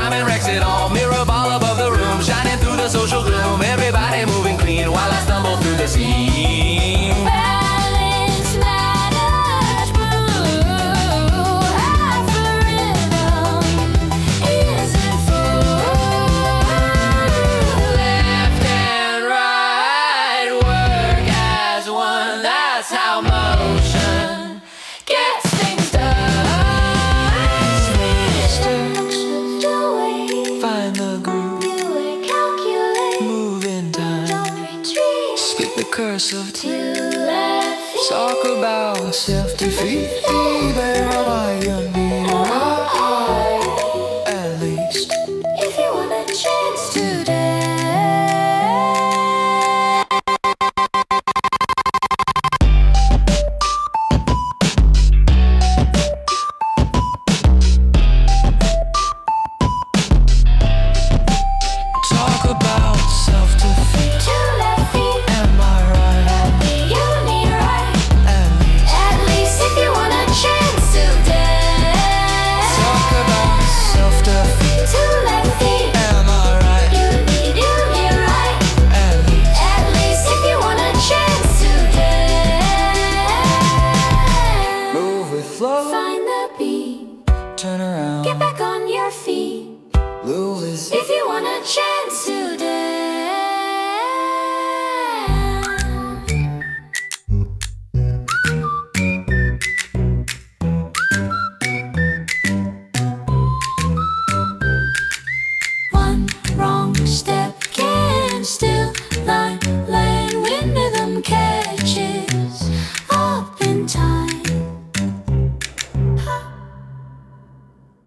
diamond wrecks it all. Mirror ball above the room, shining through the social gloom. Everybody moving clean while I stumble through the scene. Balance matters, blue. Half a rhythm isn't full. Left and right work as one. That's how motion gets things done. Find the groove, Calculate, move in time. don't retreat. Split the curse of To left feet. talk about self-defeat. Babe, am I your need? At least If you want a chance today. talk about self-defeat. To left feet. Am I right? You need right. At least At least if you want a chance today. talk about self-defeat. To left feet. Am I right? You need right. At least At least if you want a chance today. move with flow. Find the beat. Turn around. Get back on your feet. Lose If you want a chance to